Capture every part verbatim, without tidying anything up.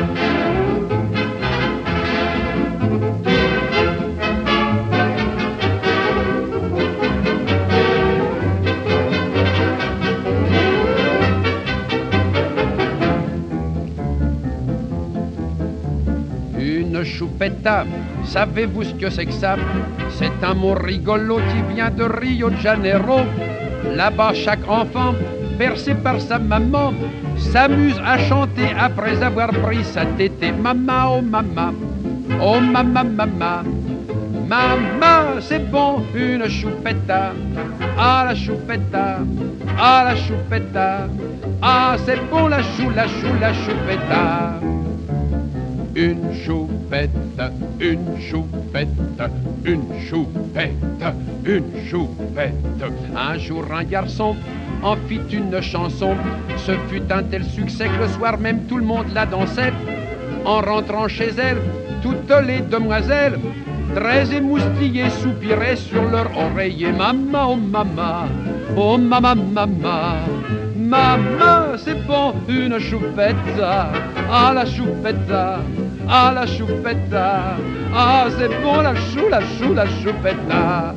Une choupetta, savez-vous ce que c'est que ça? C'est un mot rigolo qui vient de Rio de Janeiro. Là-bas, chaque enfant, bercé par sa maman, s'amuse à chanter après avoir pris sa tétée. Mama, oh mama, oh mama, mama, mama, c'est bon, une choupetta. Ah la choupetta, ah la choupetta, ah c'est bon la chou, la chou, la choupetta. Une choupette, une choupette, une choupette, une choupette. Un jour un garçon en fit une chanson. Ce fut un tel succès que le soir même tout le monde la dansait. En rentrant chez elle, toutes les demoiselles, très émoustillées, soupiraient sur leur oreiller. Mama, oh mama, oh mama, mama, mama, c'est bon, une choupette. Ah la choupetta, ah la choupetta, ah c'est bon la chou, la chou, la choupetta.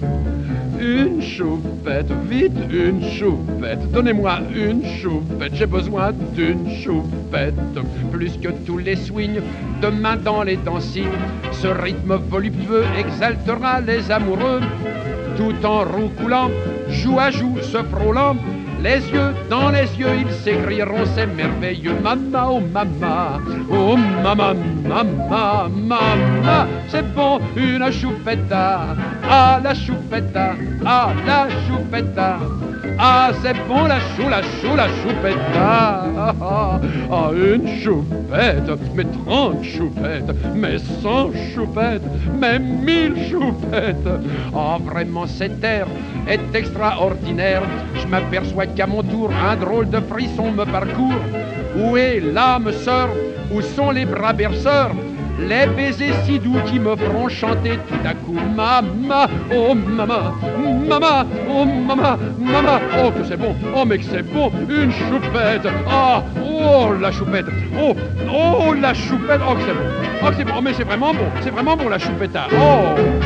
Une choupette, vite une choupette, donnez-moi une choupette, j'ai besoin d'une choupette. Plus que tous les swings de main dans les dancing, ce rythme voluptueux exaltera les amoureux. Tout en roucoulant, joue à joue, se frôlant, les yeux dans les yeux, ils s'écrieront, c'est merveilleux. Mama, oh mama, oh mama, mama, mama, c'est bon, une choupetta. Ah la choupetta, ah la choupetta, ah c'est bon la chou, la chou, la choupetta. Ah, ah, ah une choupette, mais trente choupettes, mais cent choupettes, mais mille choupettes. Ah vraiment cet air est extraordinaire. Je m'aperçois qu'à mon tour un drôle de frisson me parcourt. Où est l'âme sœur? Où sont les bras berceurs? Les baisers si doux qui me feront chanter tout à coup. Mama, oh mama, mama, oh mama, mama. Oh que c'est bon, oh mais que c'est bon, une choupette. Ah, oh la choupette, oh, oh la choupette. Oh que c'est bon, oh que c'est bon, oh mais c'est vraiment bon, c'est vraiment bon la choupette. Oh.